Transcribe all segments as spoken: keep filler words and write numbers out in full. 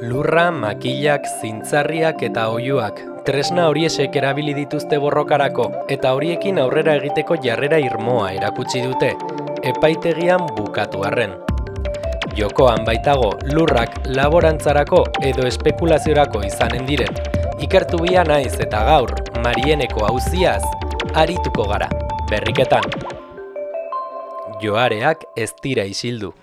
Lurra, makilak, zintzarriak eta oihuak, tresna horiesek erabili dituzte borrokarako eta horiekin aurrera egiteko jarrera irmoa erakutsi dute, epaitegian bukatu arren. Jokoan baitago lurrak laborantzarako edo espekulaziorako izanen diren, ikertu bia naiz eta gaur Marieneko auziaz arituko gara, berriketan. Joareak ez dira isildu.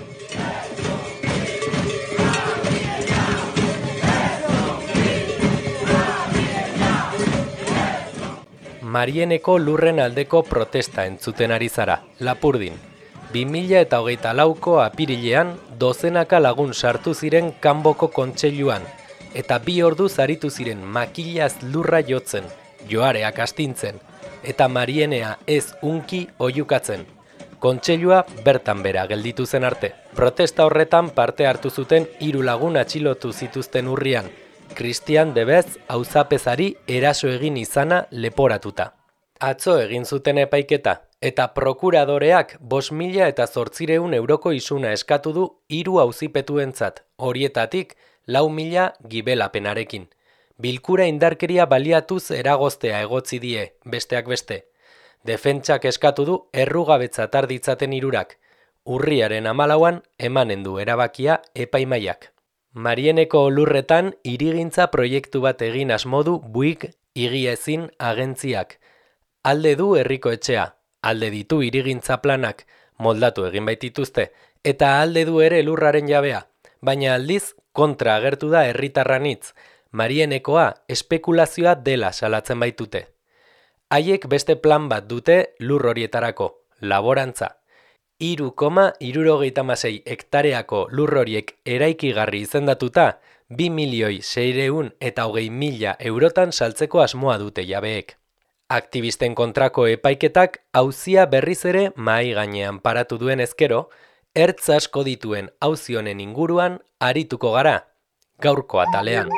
Marieneko lurren aldeko protesta entzuten ari zara, Lapurdin. bi mila hogeita lauko apirilean dozenaka lagun sartu ziren kanboko kontseiluan, eta bi orduz aritu ziren makilaz lurra jotzen, joareak astintzen, eta Marienea ez unki oihukatzen. Kontseilua bertan bera gelditu zen arte. Protesta horretan parte hartu zuten hiru lagun atxilotu zituzten urrian, Christian Debez auzapezari eraso egin izana leporatuta. Atzo egin zuten epaiketa, eta prokuradoreak bost mila eta zortzireun euroko isuna eskatu du hiru auzipetuentzat, horietatik lau mila gibelapenarekin. Bilkura indarkeria baliatuz eragoztea egotzi die, besteak beste. Defentsak eskatu du errugabetzat arditzaten hirurak. Urriaren hamalauan emanen du erabakia epaimaiak. Marieneko lurretan hirigintza proiektu bat egin asmodu Buig higiezin agentziak. Alde du herriko etxea, alde ditu hirigintza planak, moldatu egin baitituzte, eta alde du ere lurraren jabea, baina aldiz kontra agertu da herritarranitz, Marienekoa espekulazioa dela salatzen baitute. Haiek beste plan bat dute lur horietarako, laborantza. hiru koma hirurogeita hamasei hektareako lur horiek eraikigarri izendatuta, bi milioi seiehun eta hogei mila eurotan saltzeko asmoa dute jabeek. Aktivisten kontrako epaiketak auzia berriz ere mahai gainean paratu duen ezkero, ertz asko dituen auzi honen inguruan arituko gara, gaurko atalean.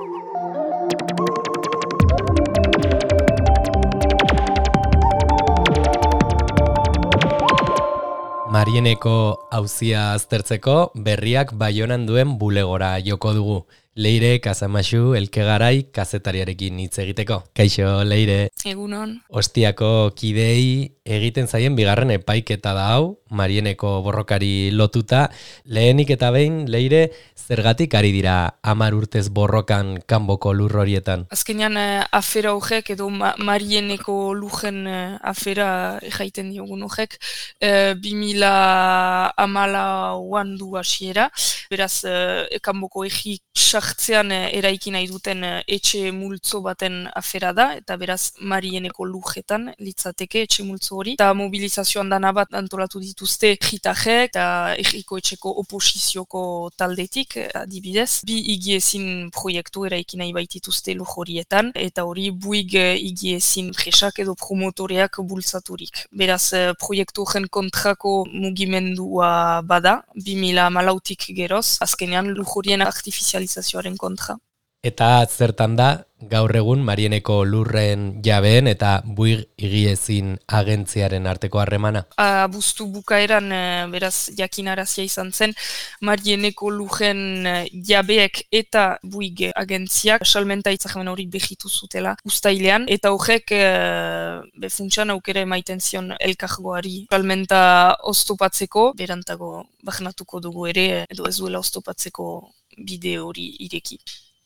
Marieneko auzia aztertzeko berriak Baionan duen bulegora joko dugu. Leire Kasamaxu Elkegarai kazetariarekin hitz egiteko. Kaixo, Leire. Egunon. Ostiako kidei egiten zaien bigarren epaiketa da hau, Marieneko borrokari lotuta. Lehenik eta behin, Leire, zergatik ari dira hamar urtez borrokan kanboko lur horietan? Azkenean eh, afera horrek edo ma Marieneko lujen eh, afera jaiten diogun horrek, eh, bi mila hamalauan du hasiera. Beraz, eh, kanboko egi sartzean eh, eraiki nahi duten eh, etxe multzo baten afera da, eta beraz Marieneko lujetan litzateke etxe multzo hori. Eta mobilizazioan dana bat antolatu dituzte jitajek eta egiko etxeko oposizioko taldetik, adibidez. Bi higiezin proiektu eraiki nahi baitituzte lur horietan, eta hori Buig higiezin presak edo promotoreak bultzaturik. Beraz, proiektu horren kontrako mugimendua bada, bi mila hamalautik geroz, azkenean lur horien artifizializazioaren kontra. Eta zertan da, gaur egun Marieneko lurren jabeen eta Buig higiezin agentziaren arteko harremana? Abuztu bukaeran, beraz, jakinarazia izan zen, Marieneko lurren jabeek eta Buig agentziak salmenta itzahmen hori behitu zutela uztailean, eta horrek be funtsan aukera emaiten zion elkargoari salmenta oztopatzeko, berantago bahnatuko dugu ere, edo ez duela oztopatzeko bide hori ireki.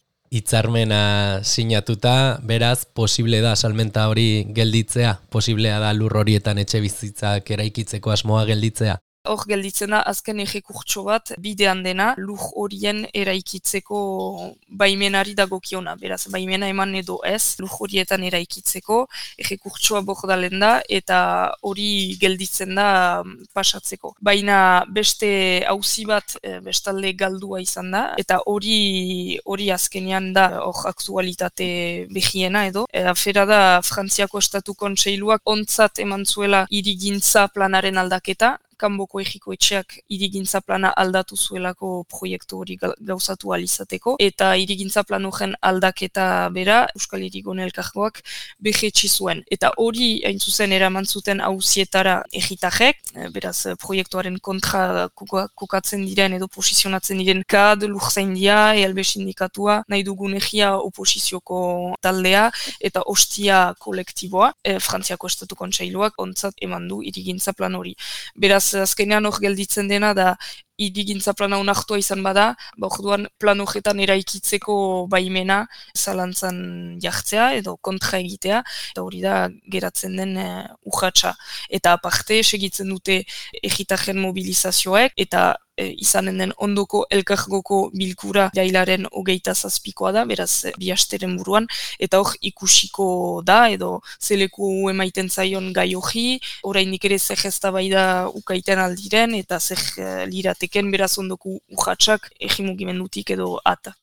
Hitzarmena sinatuta, beraz, posible da salmenta hori gelditzea? Posiblea da lur horietan etxe bizitzak eraikitzeko asmoa gelditzea? Hor gelditzen da azken ejekurtso bat bidean dena lur horien eraikitzeko baimenari dagokiona. Beraz, baimena eman edo ez, lur horietan eraikitzeko ejekurtsoa bordalen da eta hori gelditzen da pasatzeko. Baina beste auzi bat bestalde galdua izan da eta hori hori azkenean da hor aktualitate behiena edo. E, afera da Frantziako Estatu Kontseiluak ontzat eman zuela hirigintza planaren aldaketa, kanboko egiko etxeak hirigintza plana aldatu zuelako proiektu hori gauzatu alizateko, eta hirigintza plan horren aldaketa bera Euskal Hirigun Elkargoak behetsi zuen. Eta hori hain zuzen eraman zuten auzietara egitajek, beraz proiektuaren kontra kokatzen diren edo posizionatzen diren K A D, Lurzaindia, E L B sindikatua, nahi dugun egia oposizioko taldea eta ostia kolektiboa, e, Frantziako Estatu Kontseiluak ontzat eman du hirigintza plan hori. Beraz, azkenean hor gelditzen dena da hirigintza plana onartua izan bada, ba orduan plan horretan eraikitzeko baimena zalantzan jartzea edo kontra egitea, eta hori da geratzen den uh, urratsa. Eta aparte segitzen dute egitajen mobilizazioek, eta e, izanen den ondoko elkargoko bilkura jailaren hogeita zazpikoa da, beraz bi asteren buruan, eta hor ikusiko da, edo zeleku emaiten zaion gai hori, oraindik ere zer eztabaida ukaiten aldiren, eta zer uh, lirateken beraz ondoko urratsak egimugimendutik edo ata.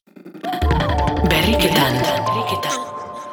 Berriketan, berriketan.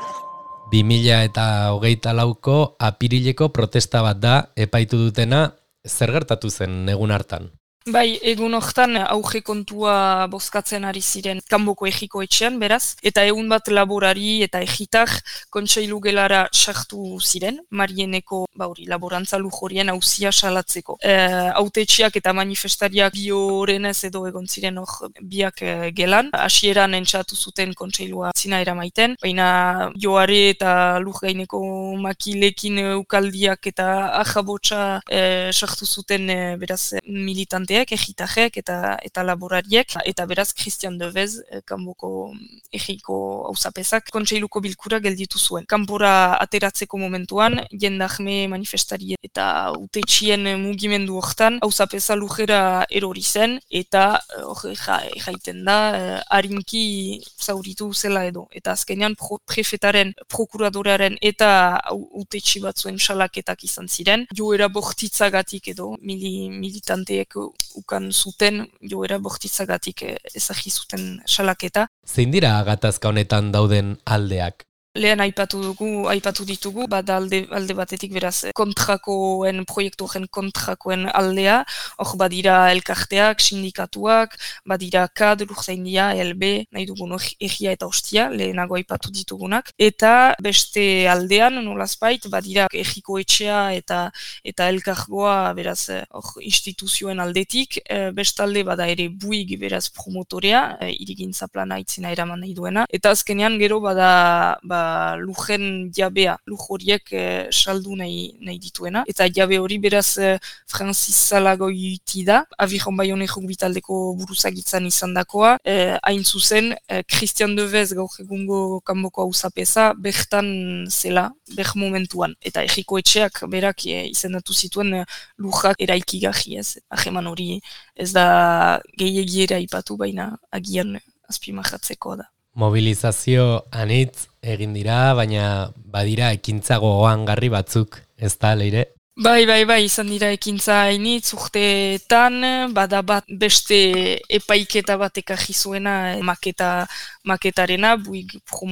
bi mila eta hogeita lauko apirileko protesta bat da epaitu dutena, zer gertatu zen egun hartan? Bai, egun hortan auge kontua bozkatzen ari ziren kanboko egiko etxean, beraz, eta egun bat laborari eta egitar kontseilu gelara sartu ziren, Marieneko bauri, laborantza lujorien auzia salatzeko. E, autetxiak eta manifestariak bi horrenez edo egon ziren hor biak e, gelan, hasieran entzatu zuten kontseilua zina eramaiten, baina joare eta lujgaineko makilekin ukaldiak eta ajabotsa e, sartu zuten e, beraz militanteak, egitajek eta eta laborariek, eta beraz Christian Devez, kanboko egiko auzapezak, kontseiluko bilkura gelditu zuen. Kanpora ateratzeko momentuan, jendahme manifestari eta utetxien mugimendu hortan, auzapeza lujera erori zen, eta hor jaiten da, harinki zauritu zela edo. Eta azkenean pro, prefetaren, prokuradorearen eta utetxi batzuen salaketak izan ziren, joera bortitzagatik edo mili, militanteek ukan zuten joera bortitzagatik ezagi zuten salaketa. Zein dira gatazka honetan dauden aldeak? Lehen aipatu dugu, aipatu ditugu, bada alde, alde batetik beraz kontrakoen, proiektu horren kontrakoen aldea, hor badira elkarteak, sindikatuak, badira K A D, Lurzaindia, E L B, nahi dugun egia eta ostia, lehenago aipatu ditugunak, eta beste aldean, nolazbait, badira egiko etxea eta eta elkargoa, beraz, hor instituzioen aldetik, e, bestalde bada ere buig, beraz, promotorea, e, hirigintza plana itzina eraman nahi duena, eta azkenean gero bada, ba, lujen jabea, luj horiek eh, saldu nahi, nahi dituena. Eta jabe hori beraz eh, Francis Salagoiti da, Aviron Bayoneko bitaldeko buruzagitzan izan dakoa, eh, hain zuzen, eh, Christian Devez gaur egungo kanboko auzapeza bertan zela, ber momentuan. Eta egiko etxeak berak eh, izendatu zituen eh, lujak eraikigarri ez. Aheman hori ez da gehiagiera ipatu, baina agian azpimarratzeko da. Mobilizazio anitz egin dira, baina badira ekintza gogoangarri batzuk, ez da, Leire? Bai, bai, bai, izan dira ekintza hainitz urteetan, bada bat beste epaiketa bat ekarri zuena maketa, maketarena, buig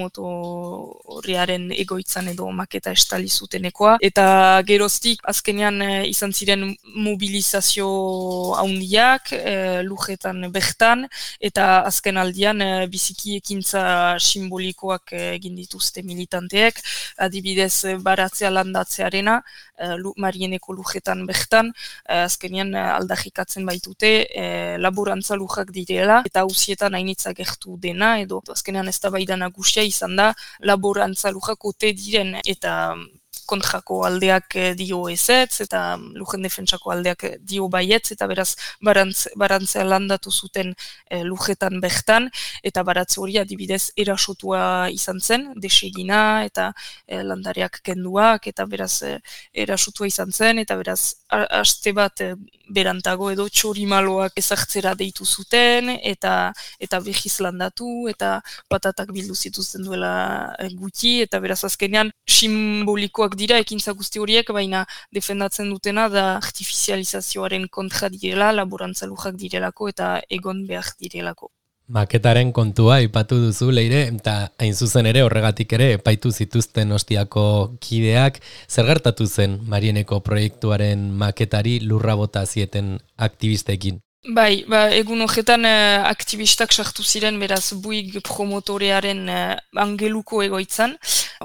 promotoriaren egoitzan edo maketa estali zutenekoa, eta geroztik azkenean izan ziren mobilizazio haundiak, e, lujetan bertan, eta azken aldian e, biziki ekintza simbolikoak egin dituzte militanteek, adibidez baratzea landatzearena, e, Marieneko lujetan bertan, azkenean aldarrikatzen baitute, e, laborantza lujak direla, eta hauzietan hainitza gertu dena, edo azkenean ez da baida nagusia izan da, laborantza lujak ote diren, eta kontrako aldeak dio ezetz, eta lujen defentsako aldeak dio baietz, eta beraz barantz, barantzea landatu zuten e, lujetan bertan, eta baratze hori adibidez erasotua izan zen, desegina, eta e, landareak kenduak, eta beraz e, erasotua izan zen, eta beraz haste bat e, berantago edo txorimaloak ezartzera deitu zuten, eta eta behiz landatu, eta patatak bildu zituzten duela e, gutxi, eta beraz azkenean simbolikoak dira ekintza guzti horiek, baina defendatzen dutena da artifizializazioaren kontra direla, laborantza lujak direlako eta egon behar direlako. Maketaren kontua aipatu duzu Leire, eta hain zuzen ere horregatik ere epaitu zituzten Ostiako kideak. Zer gertatu zen Marieneko proiektuaren maketari lurra bota zieten aktivistekin? Bai, ba, egun horretan uh, aktivistak sartu ziren, beraz Buig promotorearen uh, angeluko egoitzan,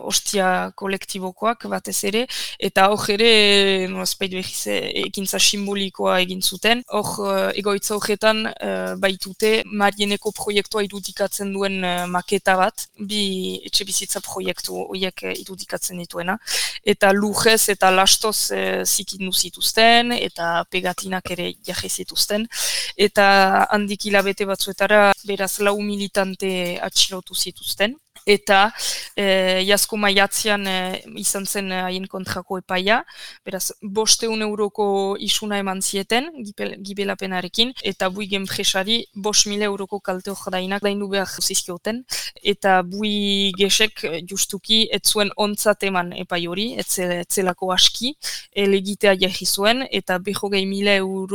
Ostia kolektibokoak batez ere, eta hor ere, nolazpait behiz, ekintza simbolikoa egin zuten. Hor uh, egoitza horretan uh, baitute Marieneko proiektua irudikatzen duen uh, maketa bat, bi etxe bizitza proiektu horiek uh, irudikatzen dituena, eta lujez eta lastoz uh, zikindu zituzten, eta pegatinak ere jarri zituzten. Eta handik hilabete batzuetara beraz lau militante atxilotu zituzten. Eta e, jasko maiatzean e, izan zen haien kontrako epaia, beraz bosteun euroko isuna eman zieten, gibelapenarekin, eta Buig enpresari bost mila euroko kalte ordainak daindu behar zizkioten, eta Buigesek justuki ez zuen ontzat eman epai hori, ez zelako aski, elegitea jarri zuen, eta berrogei mila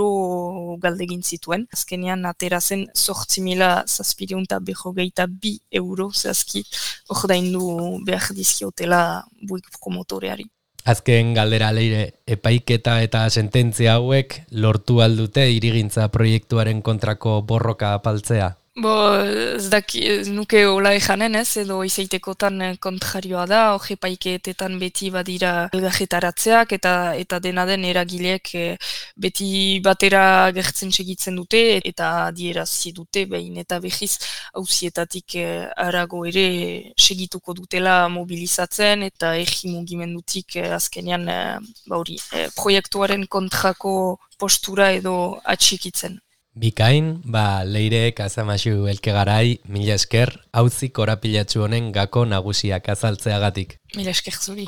euro galdegin zituen. Azkenean atera zen zortzi mila zazpireun eta berrogeita bi euro zehazki, ordaindu behar dizkiotela Buig promotoreari. Azken galdera Leire, epaiketa eta sententzia hauek lortu aldute hirigintza proiektuaren kontrako borroka apaltzea? Bo, ez daki, ez nuke hola ejanen ez, edo izaitekotan kontrarioa da, hor epaiketetan beti badira elgarretaratzeak, eta eta dena den eragileek beti batera gertzen segitzen dute, eta dierazi dute, behin eta behiz auzietatik arago ere segituko dutela mobilizatzen, eta egi mugimendutik azkenean bauri, proiektuaren kontrako postura edo atxikitzen. Bikain, ba, Leire Kazamaxu Elkegarai, mila esker, auzi korapilatsu honen gako nagusiak azaltzeagatik. Mila esker zuri.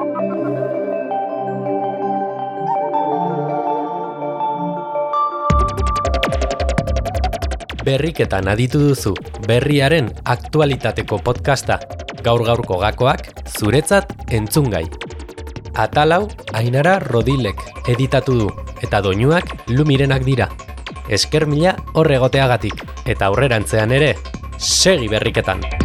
Berriketan aditu duzu, berriaren aktualitateko podcasta, gaur-gaurko gakoak, zuretzat entzungai. Atalau, Ainara Rodilek editatu du, eta doinuak Lumirenak dira. Esker mila horregoteagatik, eta aurrerantzean ere, segi berriketan!